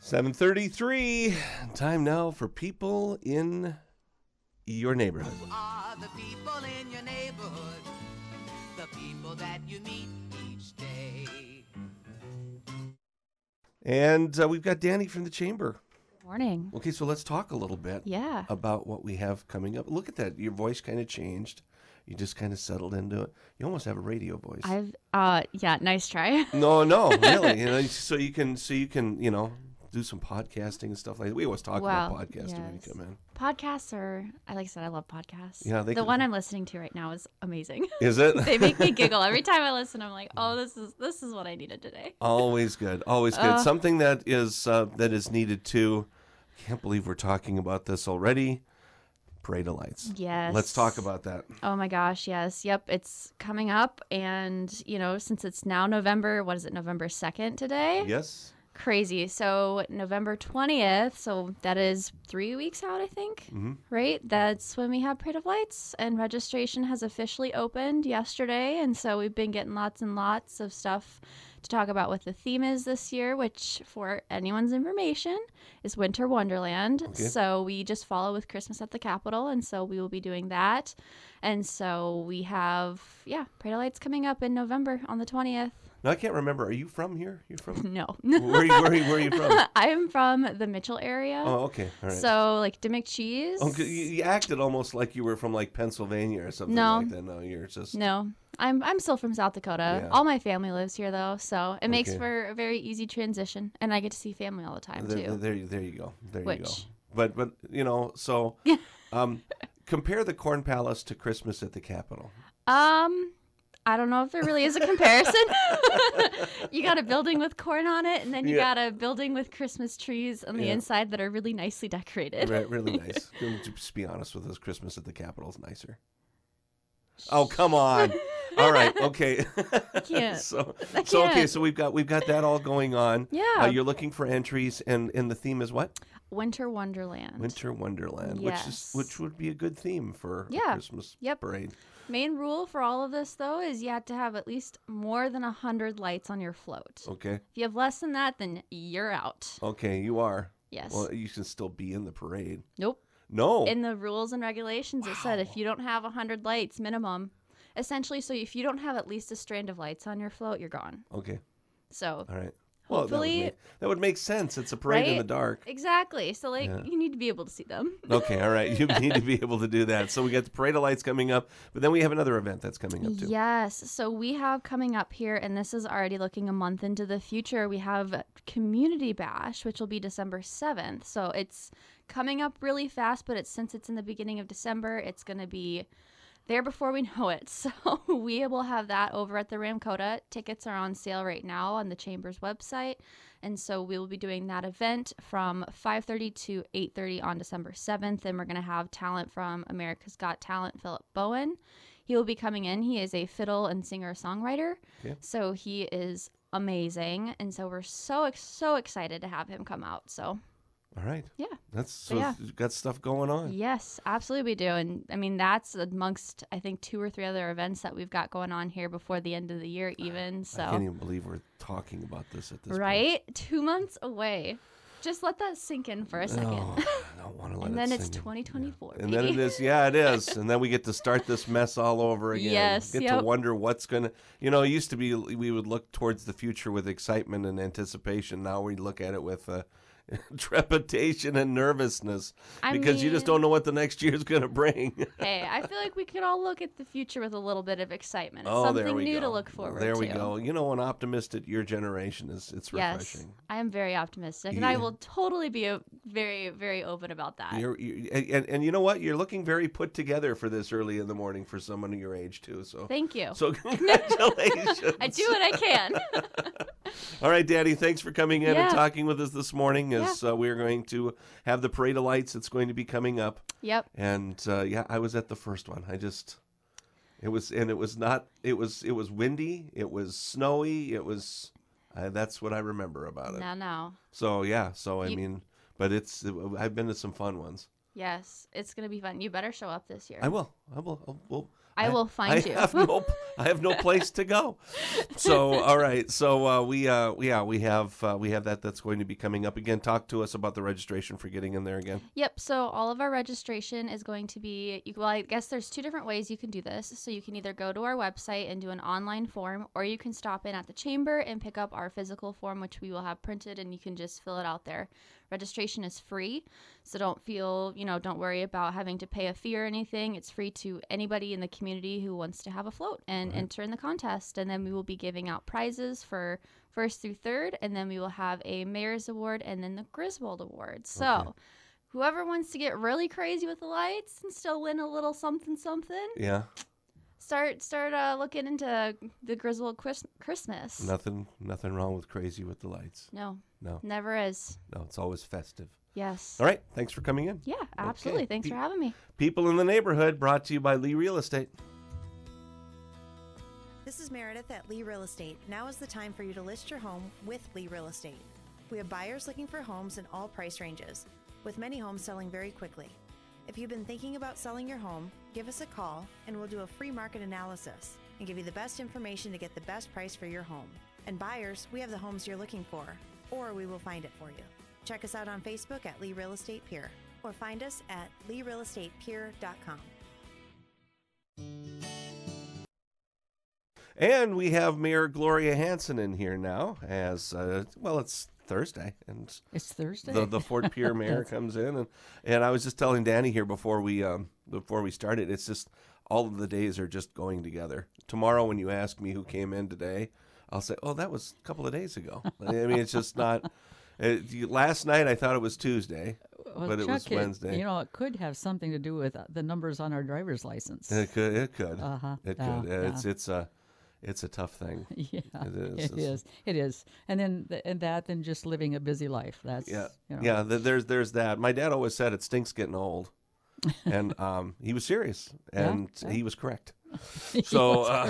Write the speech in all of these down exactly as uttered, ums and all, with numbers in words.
seven thirty-three. Time now for people in your neighborhood. Who are the people in your neighborhood? The people that you meet each day. And uh, we've got Danny from the Chamber. Morning. Okay, so let's talk a little bit Yeah. about what we have coming up. Look at that. Your voice kind of changed. You just kind of settled into it. You almost have a radio voice. I've uh yeah, nice try. No, no, really. You know, so you can, so you can, you know, do some podcasting and stuff like that. We always talk Wow, about podcasting when you yes. come in. Podcasts are I like I said, I love podcasts. Yeah, they the can- one I'm listening to right now is amazing. Is it? They make me giggle every time I listen. I'm like, oh, this is this is what I needed today. Always good. Always good. Uh, Something that is uh, that is needed too. Can't believe we're talking about this already. Parade of Lights. Yes. Let's talk about that. Oh my gosh, yes. Yep, it's coming up, and you know, since it's now November, what is it, November second today? Yes. Crazy. So November twentieth, so that is three weeks out, I think, Mm-hmm. right? That's when we have Parade of Lights, and registration has officially opened yesterday, and so we've been getting lots and lots of stuff to talk about what the theme is this year, which for anyone's information is Winter Wonderland. Okay. So we just follow with Christmas at the Capitol, and so we will be doing that. And so we have, yeah, Parade of Lights coming up in November on the twentieth. Now I can't remember. Are you from here? You're from? No. Where are you? Where are you, where are you from? I'm from the Mitchell area. Oh, okay. All right. So, like, Dimmock cheese? Oh, 'cause you, you acted almost like you were from like Pennsylvania or something No. like that. No, you're just. No, I'm I'm still from South Dakota. Yeah. All my family lives here, though, so it makes Okay. for a very easy transition, and I get to see family all the time There, too. there, you- there you go. There you go. Which- But but you know so. Yeah. um, compare the Corn Palace to Christmas at the Capitol. Um, I don't know if there really is a comparison. You got a building with corn on it, and then you Yeah. got a building with Christmas trees on the Yeah. inside that are really nicely decorated. Re- really nice. Just be honest with us. Christmas at the Capitol is nicer. Oh, come on. All right. Okay. I can't. so, I so okay. can't. So we've got we've got that all going on. Yeah. Uh, you're looking for entries, and and the theme is what? Winter Wonderland. Winter Wonderland, which is Yes. which would be a good theme for a Yeah. Christmas Yep. parade. Main rule for all of this, though, is you have to have at least more than a hundred lights on your float. Okay. If you have less than that, then you're out. Okay. You are. Yes. Well, you can still be in the parade. Nope. No. In the rules and regulations, it said if you don't have a hundred lights minimum, essentially, so if you don't have at least a strand of lights on your float, you're gone. okay. So All right. Well, that would, hopefully, make, that would make sense. It's a parade in Right? the dark. exactly. So like, Yeah. you need to be able to see them. Okay, all right. You need to be able to do that. So we got the Parade of Lights coming up, but then we have another event that's coming up too. Yes. So we have coming up here, and this is already looking a month into the future. We have Community Bash, which will be December seventh. So it's coming up really fast, but it's since it's in the beginning of December, it's going to be there before we know it. So we will have that over at the Ramkota. Tickets are on sale right now on the Chamber's website. And so we will be doing that event from five thirty to eight thirty on December seventh. And we're going to have talent from America's Got Talent, Philip Bowen. He will be coming in. He is a fiddle and singer-songwriter. Okay. So he is amazing. And so we're so, so excited to have him come out. So All right. yeah. That's so yeah. you've got stuff going on. Yes, absolutely we do. And I mean, that's amongst, I think, two or three other events that we've got going on here before the end of the year even. So, I can't even believe we're talking about this at this point. right? Two months away. Just let that sink in for a second. Oh, I don't want to let And it then it's sink in. twenty twenty-four. And then it is, yeah, it is. And then we get to start this mess all over again. Yes, Get to yep. wonder what's going to, you know, it used to be we would look towards the future with excitement and anticipation. Now we look at it with uh, trepidation and nervousness I because you just mean- don't know what the next year is going to bring. Hey, I feel like we could all look at the future with a little bit of excitement. It's Oh, there something we new go. to look forward There to. we go. You know, an optimist at your generation is it's Yes, refreshing. I am very optimistic, and I Yeah. will totally be uh, very, very open about that. You're, you and, and you know what? You're looking very put together for this early in the morning for someone of your age too. So Thank you. so congratulations. I do what I can. All right, Daddy. Thanks for coming in Yeah. and talking with us this morning. As uh, we're going to have the Parade of Lights, it's going to be coming up. Yep. And uh, yeah, I was at the first one. I just, it was, and it was not. It was, it was windy. It was snowy. It was. Uh, that's what I remember about it. Now, now. So yeah. So I You- mean, but it's. I've been to some fun ones. Yes, it's gonna be fun. You better show up this year. I will. I will. I'll, we'll, I will find I you. have no, I have no place to go. So, all right. So uh, we, uh, yeah, we have, uh, we have that. That's going to be coming up again. Talk to us about the registration for getting in there again. Yep. So all of our registration is going to be, you, well, I guess there's two different ways you can do this. So you can either go to our website and do an online form, or you can stop in at the chamber and pick up our physical form, which we will have printed, and you can just fill it out there. Registration is free, so don't feel, you know, don't worry about having to pay a fee or anything. It's free to anybody in the community who wants to have a float and Right. enter in the contest. And then we will be giving out prizes for first through third, and then we will have a Mayor's Award and then the Griswold Award. So Okay. whoever wants to get really crazy with the lights and still win a little something something, Yeah. start start uh, looking into the Griswold Chris- Christmas. Nothing, nothing wrong with crazy with the lights. No, No, never is. no, it's always festive. Yes. All right. Thanks for coming in. Yeah, absolutely. Okay. Thanks Pe- for having me. People in the Neighborhood, brought to you by Lee Real Estate. This is Meredith at Lee Real Estate. Now is the time for you to list your home with Lee Real Estate. We have buyers looking for homes in all price ranges, with many homes selling very quickly. If you've been thinking about selling your home, give us a call and we'll do a free market analysis and give you the best information to get the best price for your home. And buyers, we have the homes you're looking for, or we will find it for you. Check us out on Facebook at Lee Real Estate Pier, or find us at lee real estate pier dot com. And we have Mayor Gloria Hanson in here now as, uh, well, it's Thursday. And It's Thursday. the, the Fort Pierre mayor comes in. And, and I was just telling Danny here before we, um, before we started, it's just all of the days are just going together. Tomorrow, when you ask me who came in today, I'll say, oh, that was a couple of days ago. I mean, it's just not. It, you- last night, I thought it was Tuesday, Well, but it was Chuck, Wednesday. You know, it could have something to do with uh, the numbers on our driver's license. It could. It could. Uh-huh. It Yeah, could. yeah. It's it's a it's a tough thing. Yeah, It is. It It's- is. It is. And then th- and that, then just living a busy life. That's Yeah, You know. yeah. th- There's there's that. My dad always said it stinks getting old, and um, he was serious, Yeah, and yeah. he was correct. So, uh,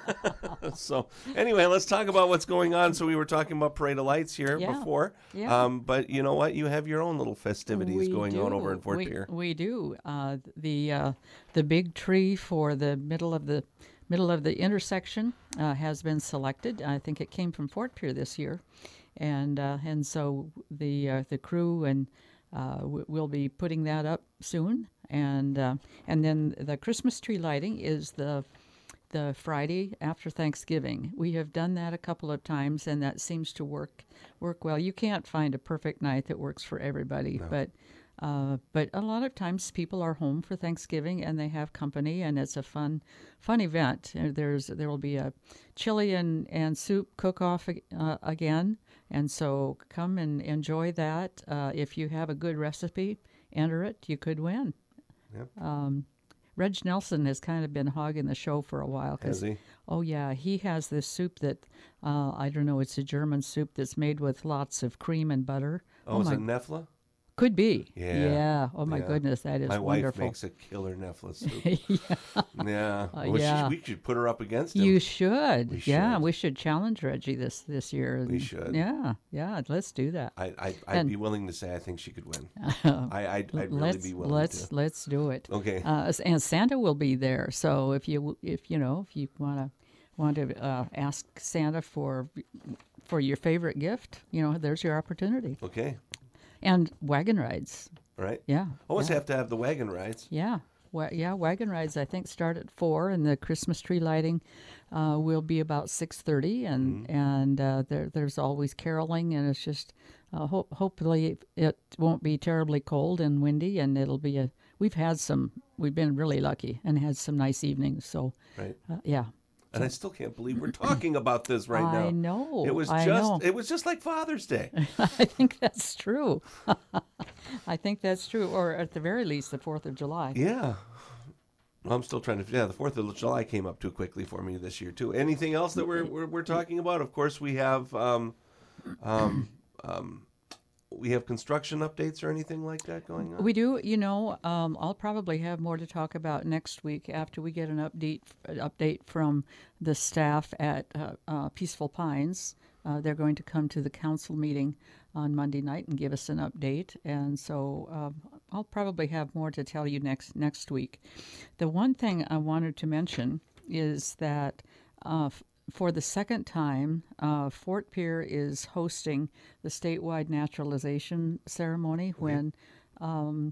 so anyway, let's talk about what's going on. So we were talking about Parade of Lights here Yeah, before, yeah. um, but you know what? You have your own little festivities We going on over in do. Fort we, Pierre. We do. Uh, the uh, the big tree for the middle of the middle of the intersection uh, has been selected. I think it came from Fort Pierre this year, and uh, and so the uh, the crew and uh, w- will be putting that up soon. And uh, and then the Christmas tree lighting is the the Friday after Thanksgiving. We have done that a couple of times, and that seems to work work well. You can't find a perfect night that works for everybody, but uh, but a lot of times people are home for Thanksgiving and they have company, and it's a fun fun event. Uh, There's there will be a chili and, and soup cook off uh, again, and so come and enjoy that. Uh, if you have a good recipe, enter it. You could win. Yep. Um, Reg Nelson has kind of been hogging the show for a while. 'Cause, Has he? oh, yeah. He has this soup that, uh, I don't know, it's a German soup that's made with lots of cream and butter. Oh, is my, it Nefla? could be. Yeah. Yeah. Oh, my Yeah. goodness. That is My wife wonderful. makes a killer Nefla soup. yeah. yeah. Uh, Well, she- yeah. we should put her up against him. You should. We Yeah. should. We should challenge Reggie this, this year. We And- should. Yeah. Yeah. Let's do that. I, I, I'd And- be willing to say I think she could win. I, I'd, I'd really let's be willing let's to. let's do it. Okay. Uh, s- and Santa will be there. So if you if you know if you want to want to uh, ask Santa for for your favorite gift, you know, there's your opportunity. Okay. And wagon rides. All right. Yeah. Always yeah. have to have the wagon rides. Yeah. Wa- yeah, wagon rides I think start at four, and the Christmas tree lighting uh, will be about six thirty, and Mm-hmm. and uh, there there's always caroling, and it's just uh, ho- hopefully it won't be terribly cold and windy, and it'll be a. We've had some. We've been really lucky and had some nice evenings. So Right. uh, yeah, And I still can't believe we're talking about this right now. I know. It was I just know. it was just like Father's Day. I think that's true. I think that's true, or at the very least, the Fourth of July. Yeah. Well, I'm still trying to. Yeah, the Fourth of July came up too quickly for me this year too. Anything else that we're we're, we're talking about? Of course, we have um, um, um, we have construction updates or anything like that going on. We do, you know. Um, I'll probably have more to talk about next week after we get an update an update from the staff at uh, uh, Peaceful Pines. Uh, they're going to come to the council meeting on Monday night and give us an update, and so um, I'll probably have more to tell you next next week. The one thing I wanted to mention is that uh, f- for the second time, uh, Fort Pierre is hosting the statewide naturalization ceremony when um,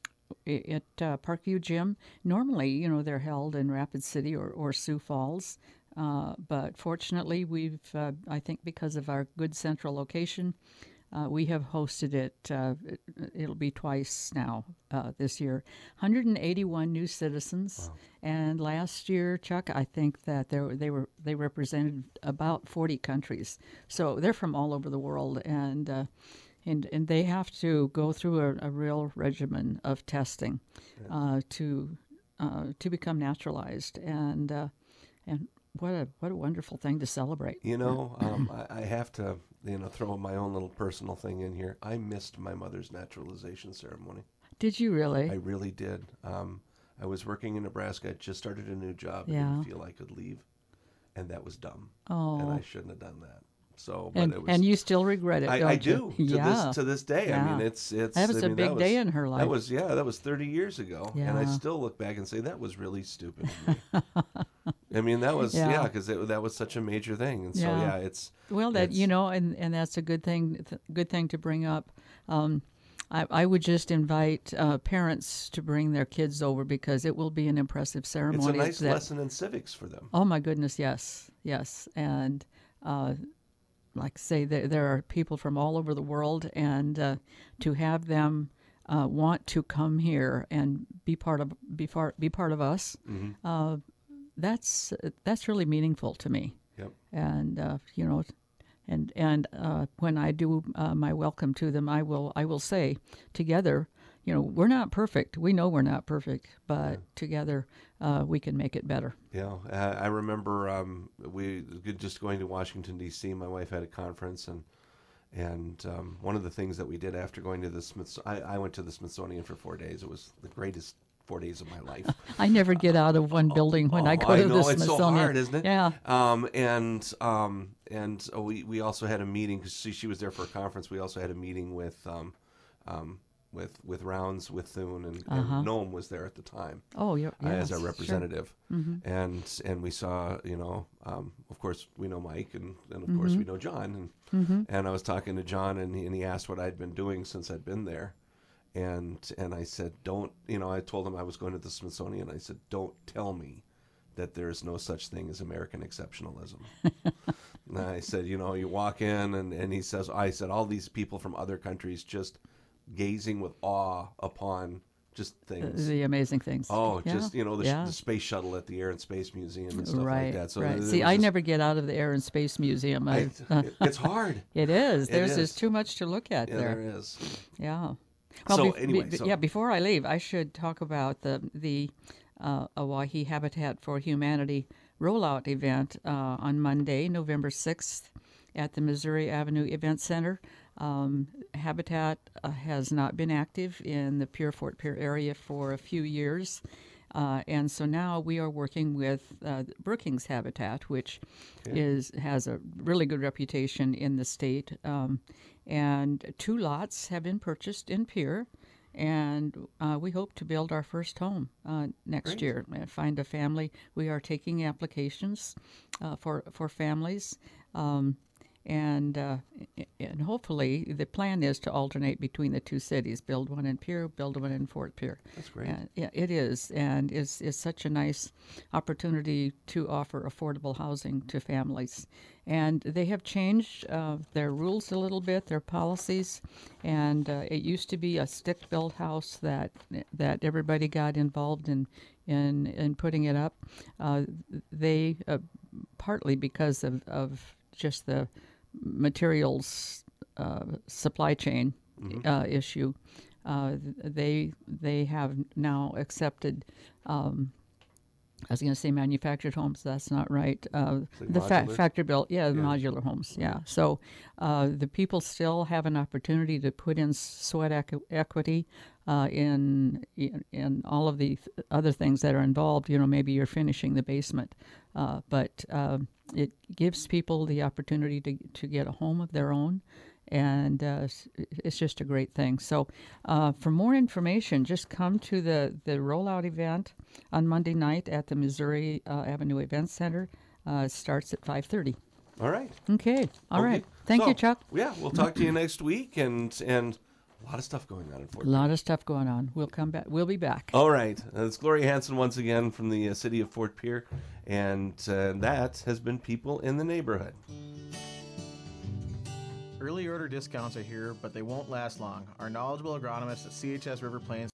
i- at uh, Parkview Gym. Normally, you know, they're held in Rapid City or, or Sioux Falls. Uh, but fortunately, we've, uh, I think because of our good central location, uh, we have hosted it. Uh, it it'll be twice now uh, this year. one hundred eighty-one new citizens, Wow. and last year, Chuck, I think that they were, they were they represented about forty countries. So they're from all over the world, and uh, and and they have to go through a, a real regimen of testing uh, to uh, to become naturalized, and uh, and what a what a wonderful thing to celebrate. You know, um, I, I have to, you know, throw my own little personal thing in here. I missed my mother's naturalization ceremony. Did you really? I really did. Um, I was working in Nebraska. I just started a new job. I Yeah. didn't feel I could leave, and that was dumb. Oh. And I shouldn't have done that. So, but and it was. and you still regret it, I, don't I you? do to Yeah. this to this day. I Yeah. mean, it's it's. That was I a mean, big that day was- in her life. That was yeah. That was thirty years ago, and I Yeah. still look back and say that was really stupid of me. I mean, that was Yeah. yeah, because that was such a major thing, and so Yeah. yeah, it's Well, that it's- you know, and, and that's a good thing. Th- good thing to bring up. Um, I, I would just invite uh, parents to bring their kids over because it will be an impressive ceremony. It's a nice that- lesson in civics for them. Oh my goodness, yes, yes, and uh, like I say, there there are people from all over the world, and uh, to have them uh, want to come here and be part of be part be part of us, Mm-hmm. uh, that's that's really meaningful to me. Yep. And uh, you know, and and uh, when I do uh, my welcome to them, I will I will say together, you know, we're not perfect. We know we're not perfect, but together uh, we can make it better. Yeah, uh, I remember um, we just going to Washington D C. My wife had a conference, and and um, one of the things that we did after going to the Smith, I, I went to the Smithsonian for four days. It was the greatest four days of my life. I never get out of one building when I Oh, go to know, the it's Smithsonian. so hard, isn't it? Yeah. Um, and um, and uh, we we also had a meeting because she, she was there for a conference. We also had a meeting with um, um, with with Rounds with Thune, and, Uh-huh. and Noam was there at the time. Oh, you're, uh, as yes, our sure. representative, Mm-hmm. and and we saw, you know, um, of course we know Mike, and, and of course we know John, and Mm-hmm. and I was talking to John, and he, and he asked what I'd been doing since I'd been there, and and I said, don't, you know, I told him I was going to the Smithsonian. I said, don't tell me that there is no such thing as American exceptionalism. And I said, you know, you walk in, and and he says, I said, all these people from other countries just gazing with awe upon just things. The amazing things. Oh, Yeah, just, you know, the, yeah. the space shuttle at the Air and Space Museum and stuff right, like that. So right. it See, was I just- never get out of the Air and Space Museum. I, I, it- it's hard. it is. It There's is. just too much to look at Yeah, there. there is. Yeah. So, bef- anyway, be- so- yeah. Before I leave, I should talk about the the uh, Owyhee Habitat for Humanity rollout event uh, on Monday, November sixth, at the Missouri Avenue Event Center. Um, Habitat uh, has not been active in the Pierre Fort Pierre area for a few years. Uh, and so now we are working with uh, Brookings Habitat, which Okay. is has a really good reputation in the state. Um, and two lots have been purchased in Pierre, and uh, we hope to build our first home uh, next Great. year. Uh, Find a family. We are taking applications uh, for for families. Um, and uh, and hopefully the plan is to alternate between the two cities, build one in Pierre, build one in Fort Pierre. That's great. And, yeah, it is, and it's, it's such a nice opportunity to offer affordable housing to families. And they have changed uh, their rules a little bit, their policies, and uh, it used to be a stick-built house that that everybody got involved in in, in putting it up. Uh, they uh, partly because of, of just the materials uh, supply chain uh, issue. Uh, they they have now accepted. Um, I was going to say manufactured homes. That's not right. Uh, Like the fa- modular? factory built, yeah, the Yeah. modular homes. Yeah. So uh, the people still have an opportunity to put in sweat equ- equity uh, in, in in all of the th- other things that are involved. You know, maybe you're finishing the basement, uh, but uh, it gives people the opportunity to to get a home of their own, and uh, s- it's just a great thing. So, uh, for more information, just come to the the rollout event on Monday night at the Missouri uh, Avenue Event Center. Uh, it starts at five thirty. All right. Okay. All Okay. right. Thank So, you, Chuck. Yeah, we'll talk to you next week, and and a lot of stuff going on in Fort A lot of stuff going on. We'll come back. We'll be back. All right. Uh, it's Gloria Hanson once again from the uh, city of Fort Pierre, and uh, that has been People in the Neighborhood. Early order discounts are here, but they won't last long. Our knowledgeable agronomists at C H S River Plains